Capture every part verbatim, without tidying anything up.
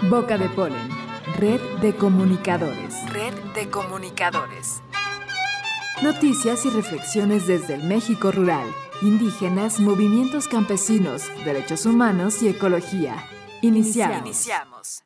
Boca de Polen, red de comunicadores. Red de comunicadores. Noticias y reflexiones desde el México rural, indígenas, movimientos campesinos, derechos humanos y ecología. Iniciamos. Iniciamos.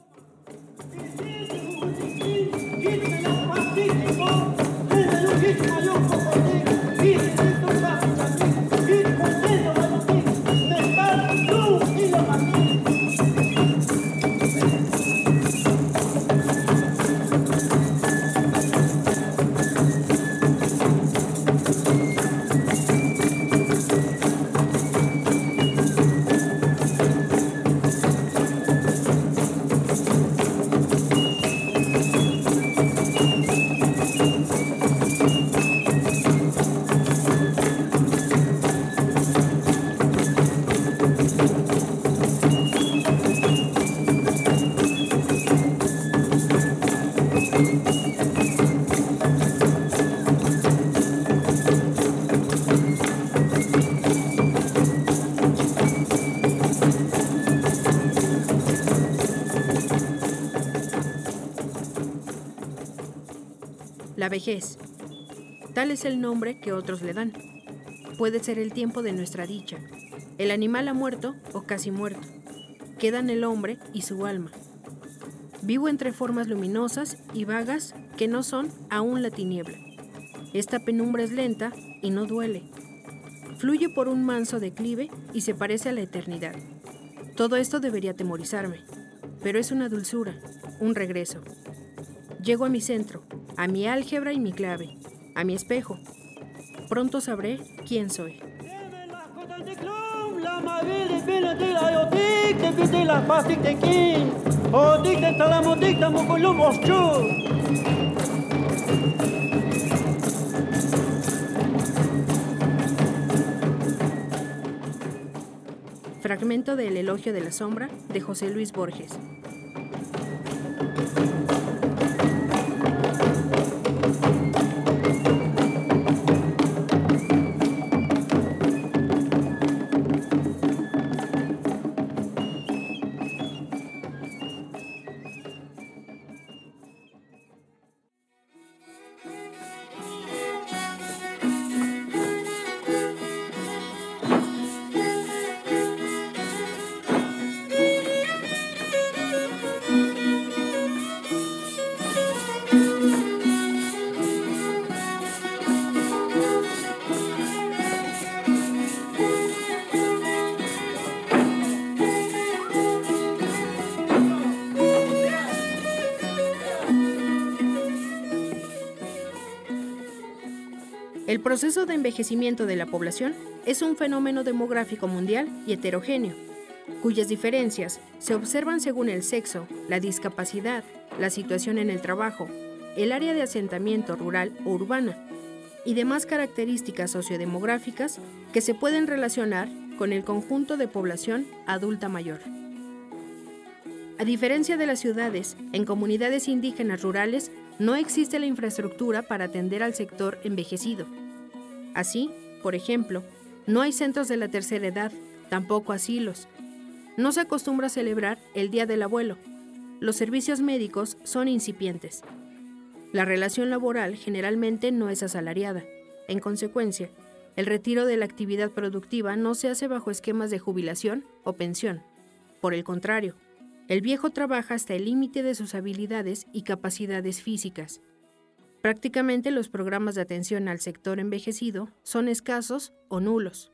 La vejez. Tal es el nombre que otros le dan. Puede ser el tiempo de nuestra dicha. El animal ha muerto o casi muerto. Quedan el hombre y su alma. Vivo entre formas luminosas y vagas que no son aún la tiniebla. Esta penumbra es lenta y no duele. Fluye por un manso declive y se parece a la eternidad. Todo esto debería atemorizarme, pero es una dulzura, un regreso. Llego a mi centro, a mi álgebra y mi clave, a mi espejo. Pronto sabré quién soy. Fragmento del Elogio de la Sombra de José Luis Borges. El proceso de envejecimiento de la población es un fenómeno demográfico mundial y heterogéneo, cuyas diferencias se observan según el sexo, la discapacidad, la situación en el trabajo, el área de asentamiento rural o urbana y demás características sociodemográficas que se pueden relacionar con el conjunto de población adulta mayor. A diferencia de las ciudades, en comunidades indígenas rurales no existe la infraestructura para atender al sector envejecido. Así, por ejemplo, no hay centros de la tercera edad, tampoco asilos. No se acostumbra a celebrar el Día del Abuelo. Los servicios médicos son incipientes. La relación laboral generalmente no es asalariada. En consecuencia, el retiro de la actividad productiva no se hace bajo esquemas de jubilación o pensión. Por el contrario, el viejo trabaja hasta el límite de sus habilidades y capacidades físicas. Prácticamente los programas de atención al sector envejecido son escasos o nulos.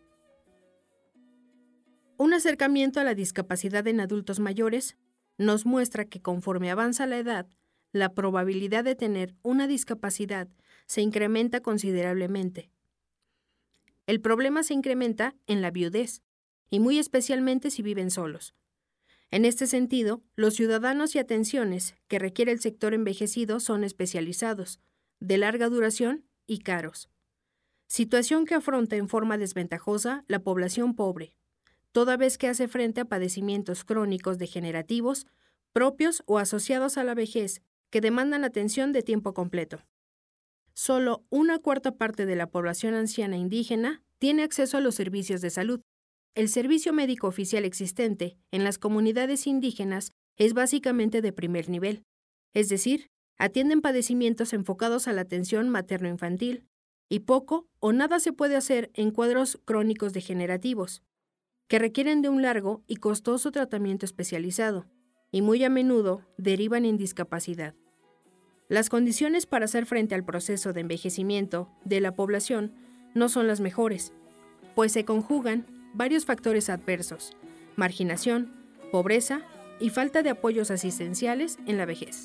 Un acercamiento a la discapacidad en adultos mayores nos muestra que conforme avanza la edad, la probabilidad de tener una discapacidad se incrementa considerablemente. El problema se incrementa en la viudez, y muy especialmente si viven solos. En este sentido, los ciudadanos y atenciones que requiere el sector envejecido son especializados, de larga duración y caros. Situación que afronta en forma desventajosa la población pobre, toda vez que hace frente a padecimientos crónicos degenerativos propios o asociados a la vejez que demandan atención de tiempo completo. Solo una cuarta parte de la población anciana indígena tiene acceso a los servicios de salud. El servicio médico oficial existente en las comunidades indígenas es básicamente de primer nivel, es decir, atienden padecimientos enfocados a la atención materno-infantil, y poco o nada se puede hacer en cuadros crónicos degenerativos, que requieren de un largo y costoso tratamiento especializado, y muy a menudo derivan en discapacidad. Las condiciones para hacer frente al proceso de envejecimiento de la población no son las mejores, pues se conjugan varios factores adversos: marginación, pobreza y falta de apoyos asistenciales en la vejez.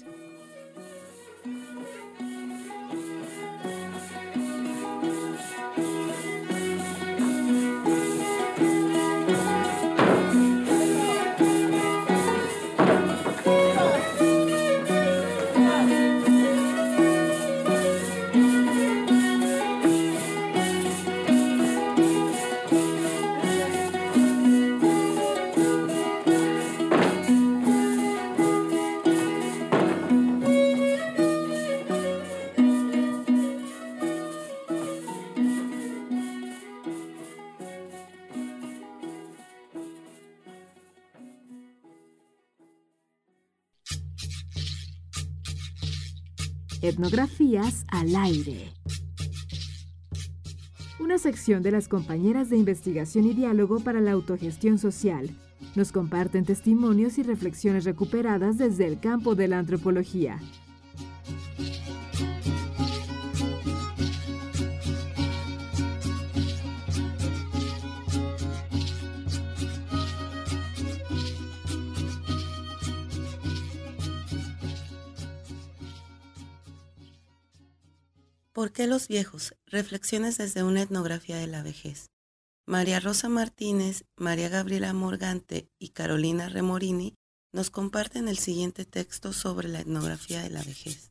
Etnografías al aire. Una sección de las compañeras de investigación y diálogo para la autogestión social. Nos comparten testimonios y reflexiones recuperadas desde el campo de la antropología. ¿Por qué los viejos? Reflexiones desde una etnografía de la vejez. María Rosa Martínez, María Gabriela Morgante y Carolina Remorini nos comparten el siguiente texto sobre la etnografía de la vejez.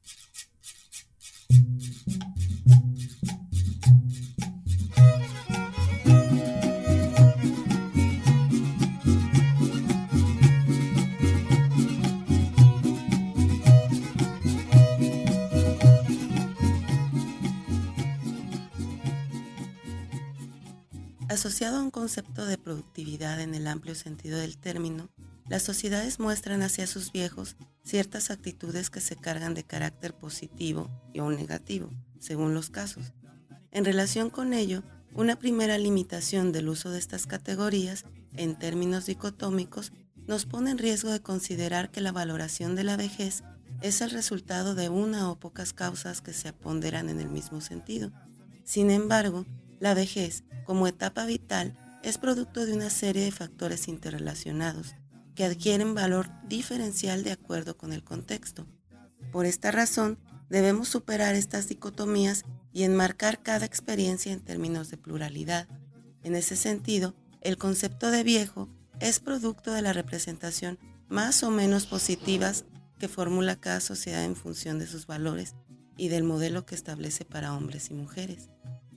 Asociado a un concepto de productividad en el amplio sentido del término, las sociedades muestran hacia sus viejos ciertas actitudes que se cargan de carácter positivo y o negativo, según los casos. En relación con ello, una primera limitación del uso de estas categorías, en términos dicotómicos, nos pone en riesgo de considerar que la valoración de la vejez es el resultado de una o pocas causas que se aponderan en el mismo sentido. Sin embargo, la vejez, como etapa vital, es producto de una serie de factores interrelacionados que adquieren valor diferencial de acuerdo con el contexto. Por esta razón, debemos superar estas dicotomías y enmarcar cada experiencia en términos de pluralidad. En ese sentido, el concepto de viejo es producto de la representación más o menos positivas que formula cada sociedad en función de sus valores y del modelo que establece para hombres y mujeres.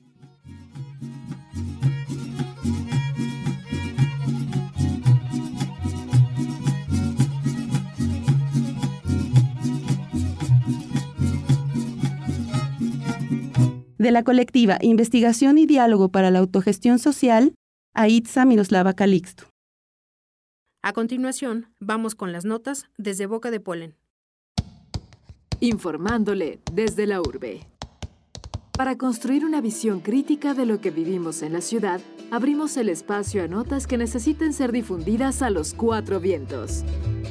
De la colectiva Investigación y Diálogo para la Autogestión Social, Aitza Miroslava Calixto. A continuación, vamos con las notas desde Boca de Polen. Informándole desde la urbe. Para construir una visión crítica de lo que vivimos en la ciudad, abrimos el espacio a notas que necesiten ser difundidas a los cuatro vientos.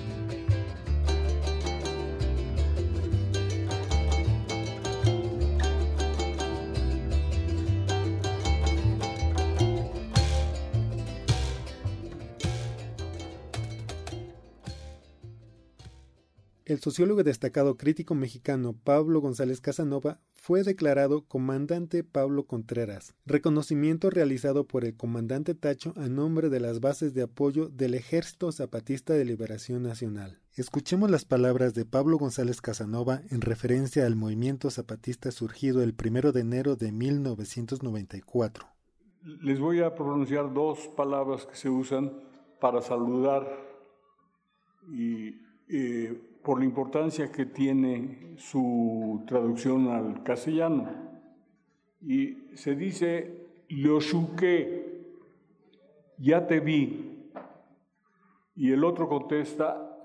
El sociólogo destacado crítico mexicano Pablo González Casanova fue declarado Comandante Pablo Contreras, reconocimiento realizado por el comandante Tacho a nombre de las bases de apoyo del Ejército Zapatista de Liberación Nacional. Escuchemos las palabras de Pablo González Casanova en referencia al movimiento zapatista surgido el primero de enero de mil novecientos noventa y cuatro. Les voy a pronunciar dos palabras que se usan para saludar y eh, por la importancia que tiene su traducción al castellano. Y se dice, Leoshuke, ya te vi. Y el otro contesta,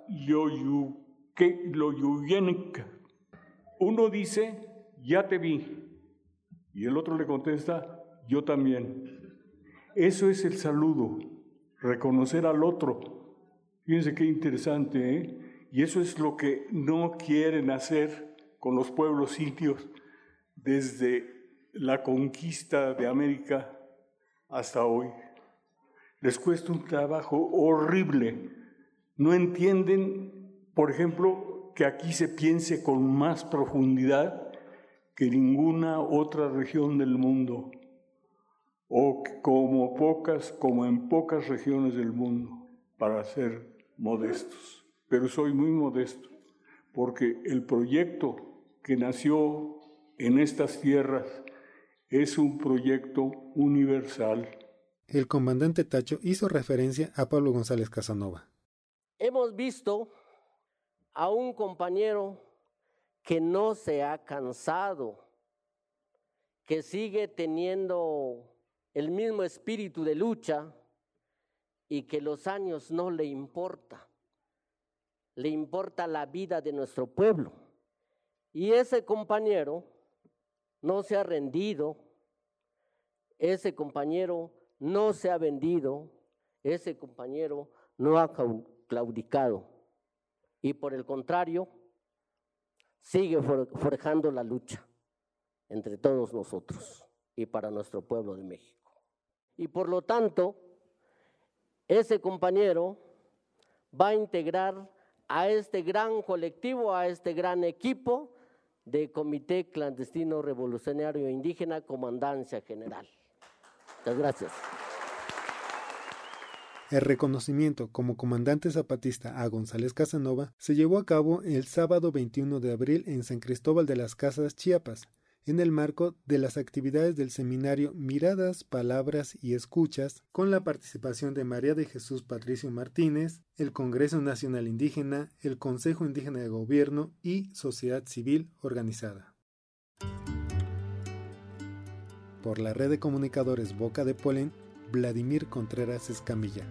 Loyuyenka. Uno dice, ya te vi, y el otro le contesta, yo también. Eso es el saludo, reconocer al otro. Fíjense qué interesante, ¿eh? Y eso es lo que no quieren hacer con los pueblos indios desde la conquista de América hasta hoy. Les cuesta un trabajo horrible. No entienden, por ejemplo, que aquí se piense con más profundidad que ninguna otra región del mundo, o como pocas, como en pocas regiones del mundo, para ser modestos. Pero soy muy modesto, porque el proyecto que nació en estas tierras es un proyecto universal. El comandante Tacho hizo referencia a Pablo González Casanova. Hemos visto a un compañero que no se ha cansado, que sigue teniendo el mismo espíritu de lucha y que los años no le importa, le importa la vida de nuestro pueblo. Y ese compañero no se ha rendido, ese compañero no se ha vendido, ese compañero no ha claudicado y por el contrario sigue forjando la lucha entre todos nosotros y para nuestro pueblo de México. Y por lo tanto, ese compañero va a integrar a este gran colectivo, a este gran equipo de Comité Clandestino Revolucionario Indígena, Comandancia General. Muchas gracias. El reconocimiento como comandante zapatista a González Casanova se llevó a cabo el sábado veintiuno de abril en San Cristóbal de las Casas, Chiapas, en el marco de las actividades del seminario Miradas, Palabras y Escuchas, con la participación de María de Jesús Patricio Martínez, el Congreso Nacional Indígena, el Consejo Indígena de Gobierno y sociedad civil organizada. Por la red de comunicadores Boca de Polen, Vladimir Contreras Escamilla.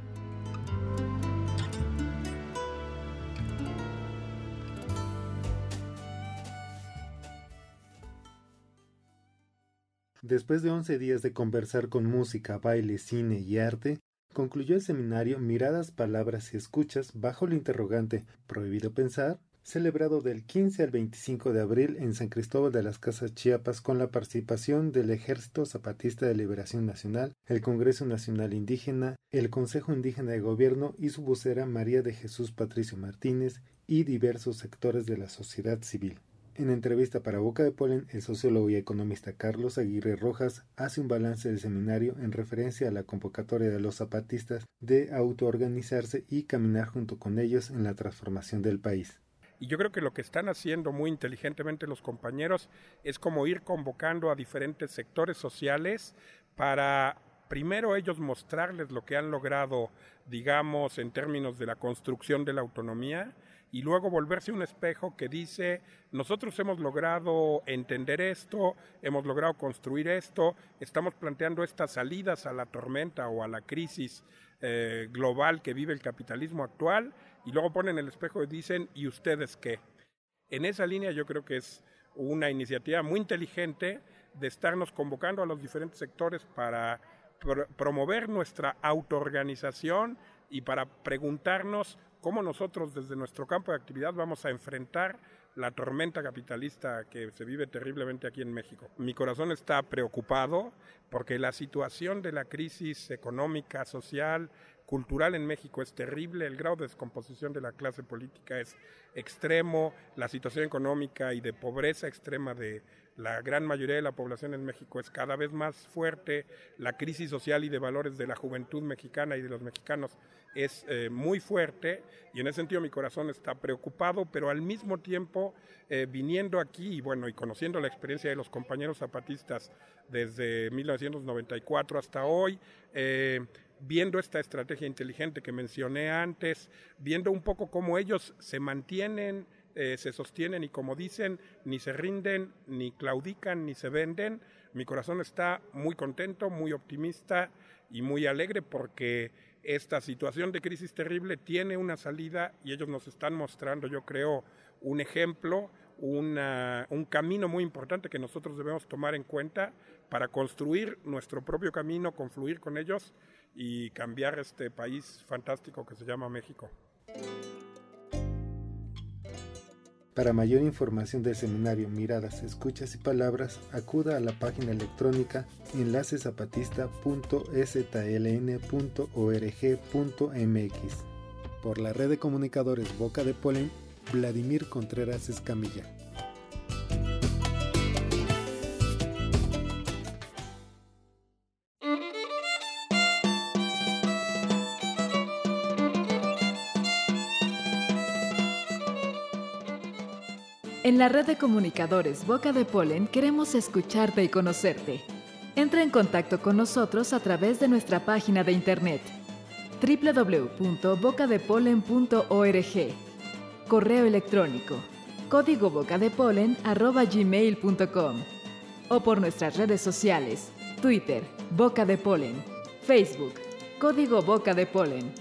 Después de once días de conversar con música, baile, cine y arte, concluyó el seminario Miradas, Palabras y Escuchas bajo el interrogante ¿Prohibido pensar?, celebrado del quince al veinticinco de abril en San Cristóbal de las Casas, Chiapas, con la participación del Ejército Zapatista de Liberación Nacional, el Congreso Nacional Indígena, el Consejo Indígena de Gobierno y su vocera María de Jesús Patricio Martínez y diversos sectores de la sociedad civil. En entrevista para Boca de Polen, el sociólogo y economista Carlos Aguirre Rojas hace un balance del seminario en referencia a la convocatoria de los zapatistas de autoorganizarse y caminar junto con ellos en la transformación del país. Y yo creo que lo que están haciendo muy inteligentemente los compañeros es como ir convocando a diferentes sectores sociales para primero ellos mostrarles lo que han logrado, digamos, en términos de la construcción de la autonomía, y luego volverse un espejo que dice, nosotros hemos logrado entender esto, hemos logrado construir esto, estamos planteando estas salidas a la tormenta o a la crisis eh, global que vive el capitalismo actual, y luego ponen el espejo y dicen, ¿y ustedes qué? En esa línea yo creo que es una iniciativa muy inteligente de estarnos convocando a los diferentes sectores para pr- promover nuestra autoorganización y para preguntarnos cómo nosotros desde nuestro campo de actividad vamos a enfrentar la tormenta capitalista que se vive terriblemente aquí en México. Mi corazón está preocupado porque la situación de la crisis económica, social, cultural en México es terrible, el grado de descomposición de la clase política es extremo, la situación económica y de pobreza extrema de la gran mayoría de la población en México es cada vez más fuerte, la crisis social y de valores de la juventud mexicana y de los mexicanos es eh, muy fuerte, y en ese sentido mi corazón está preocupado, pero al mismo tiempo eh, viniendo aquí y bueno y conociendo la experiencia de los compañeros zapatistas desde mil novecientos noventa y cuatro hasta hoy, eh, viendo esta estrategia inteligente que mencioné antes, viendo un poco cómo ellos se mantienen, eh, se sostienen y como dicen, ni se rinden, ni claudican, ni se venden, mi corazón está muy contento, muy optimista y muy alegre porque esta situación de crisis terrible tiene una salida y ellos nos están mostrando, yo creo, un ejemplo, una, un camino muy importante que nosotros debemos tomar en cuenta para construir nuestro propio camino, confluir con ellos y cambiar este país fantástico que se llama México. Para mayor información del seminario Miradas, Escuchas y Palabras, acuda a la página electrónica enlace zapatista punto s t l n punto org punto m x. Por la red de comunicadores Boca de Polen, Vladimir Contreras Escamilla. En la red de comunicadores Boca de Polen queremos escucharte y conocerte. Entra en contacto con nosotros a través de nuestra página de internet doble u doble u doble u punto boca de polen punto org, correo electrónico código bocadepolen arroba gmail punto com o por nuestras redes sociales, Twitter, Boca de Polen, Facebook, Código Boca de Polen.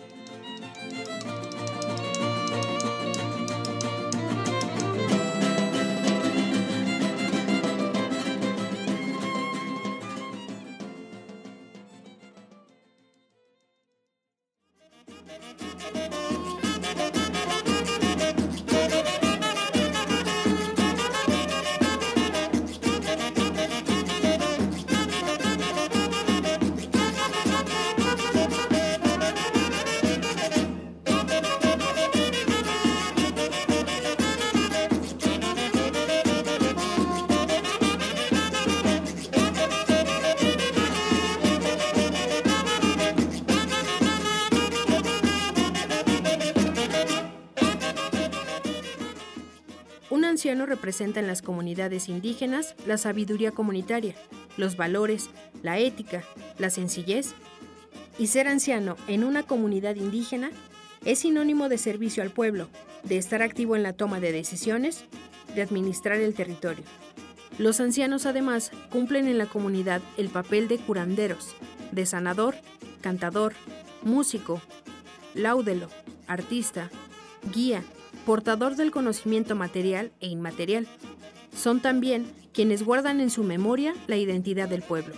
Un anciano representa en las comunidades indígenas la sabiduría comunitaria, los valores, la ética, la sencillez. Y ser anciano en una comunidad indígena es sinónimo de servicio al pueblo, de estar activo en la toma de decisiones, de administrar el territorio. Los ancianos además cumplen en la comunidad el papel de curanderos, de sanador, cantador, músico, láudelo, artista, guía, portador del conocimiento material e inmaterial. Son también quienes guardan en su memoria la identidad del pueblo.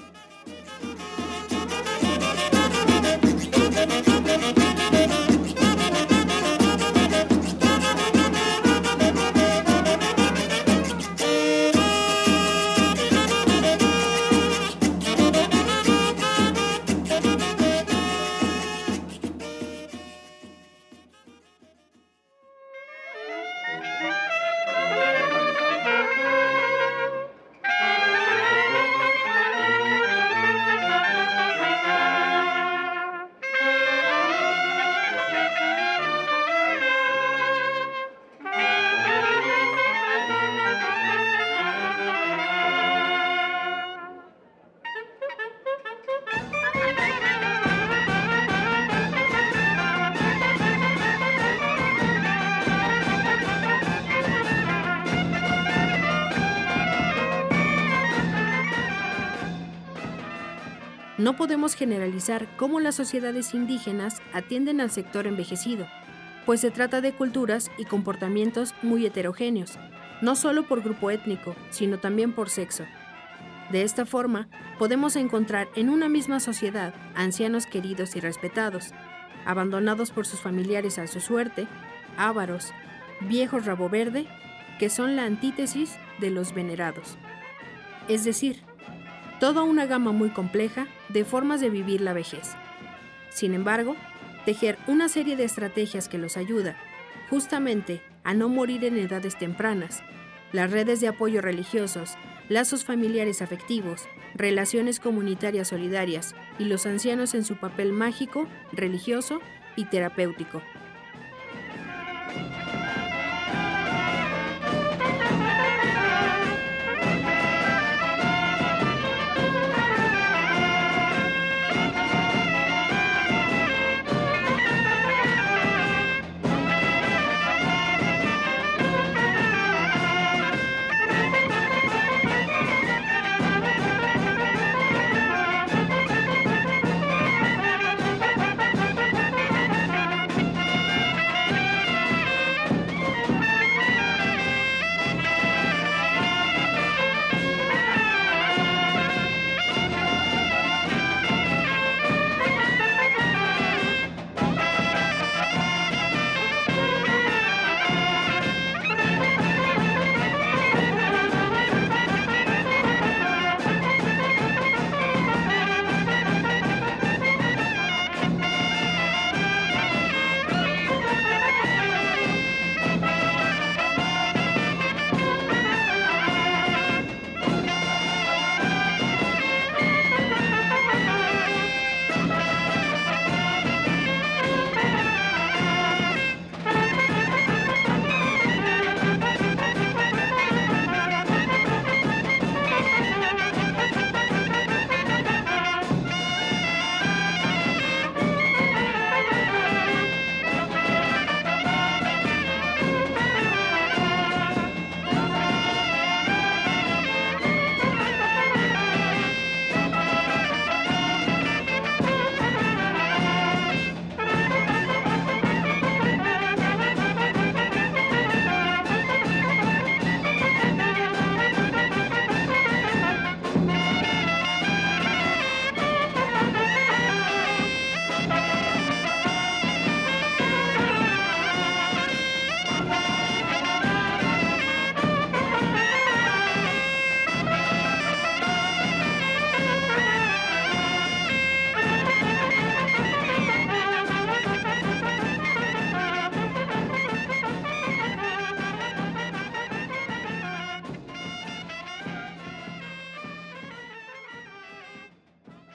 No podemos generalizar cómo las sociedades indígenas atienden al sector envejecido, pues se trata de culturas y comportamientos muy heterogéneos, no solo por grupo étnico, sino también por sexo. De esta forma, podemos encontrar en una misma sociedad ancianos queridos y respetados, abandonados por sus familiares a su suerte, ávaros, viejos rabo verde, que son la antítesis de los venerados. Es decir, toda una gama muy compleja de formas de vivir la vejez. Sin embargo, tejer una serie de estrategias que los ayuda, justamente, a no morir en edades tempranas, las redes de apoyo religiosos, lazos familiares afectivos, relaciones comunitarias solidarias y los ancianos en su papel mágico, religioso y terapéutico.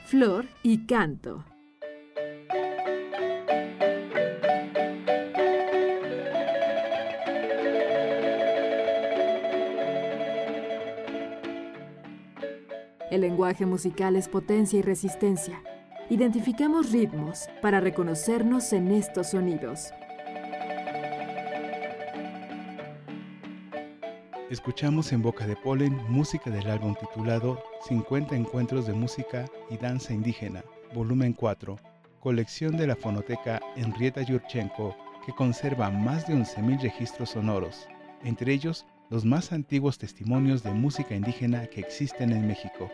flor y canto. El lenguaje musical es potencia y resistencia. Identificamos ritmos para reconocernos en estos sonidos. Escuchamos en Boca de Polen música del álbum titulado cincuenta Encuentros de Música y Danza Indígena, volumen cuatro, colección de la fonoteca Henrietta Yurchenko, que conserva más de once mil registros sonoros, entre ellos los más antiguos testimonios de música indígena que existen en México.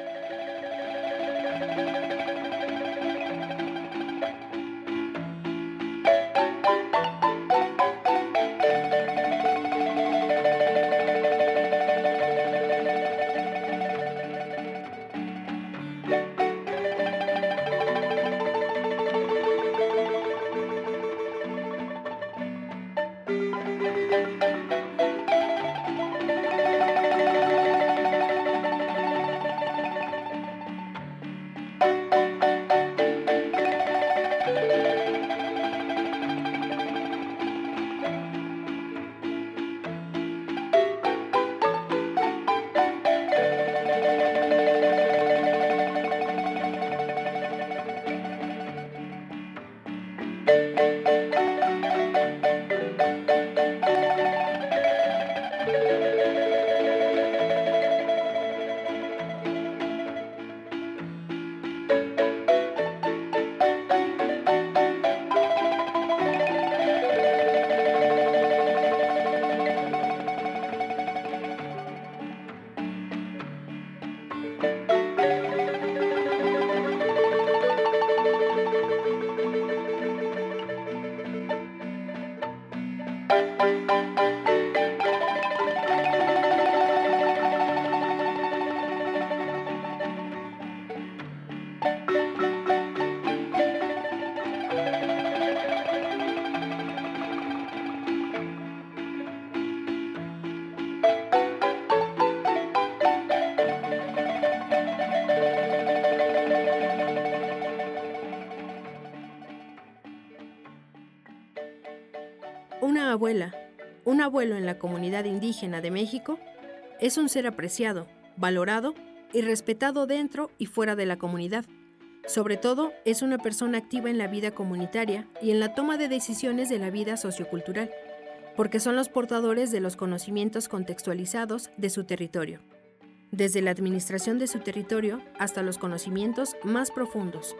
Una abuela, un abuelo en la comunidad indígena de México, es un ser apreciado, valorado y respetado dentro y fuera de la comunidad. Sobre todo, es una persona activa en la vida comunitaria y en la toma de decisiones de la vida sociocultural, porque son los portadores de los conocimientos contextualizados de su territorio, desde la administración de su territorio hasta los conocimientos más profundos.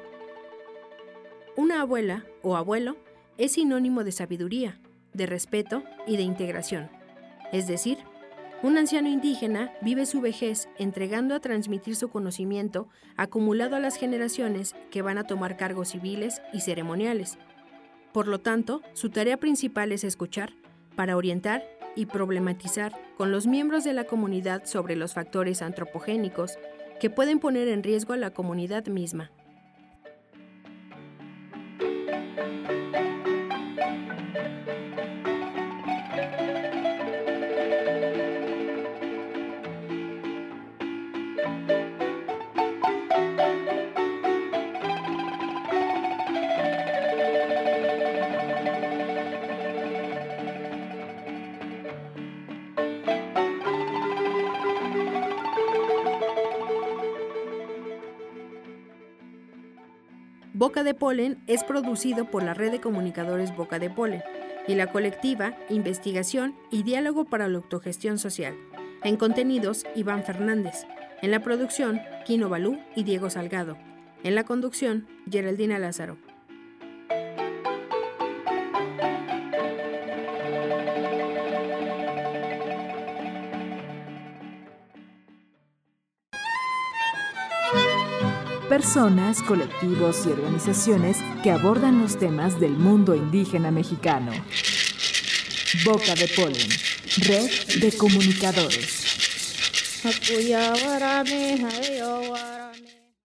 Una abuela o abuelo es sinónimo de sabiduría, de respeto y de integración. Es decir, un anciano indígena vive su vejez entregando a transmitir su conocimiento acumulado a las generaciones que van a tomar cargos civiles y ceremoniales. Por lo tanto, su tarea principal es escuchar para orientar y problematizar con los miembros de la comunidad sobre los factores antropogénicos que pueden poner en riesgo a la comunidad misma. Boca de Polen es producido por la Red de Comunicadores Boca de Polen y la colectiva Investigación y Diálogo para la Autogestión Social. En contenidos, Iván Fernández. En la producción, Quino Balú y Diego Salgado. En la conducción, Geraldina Lázaro. Personas, colectivos y organizaciones que abordan los temas del mundo indígena mexicano. Boca de Polen, Red de Comunicadores.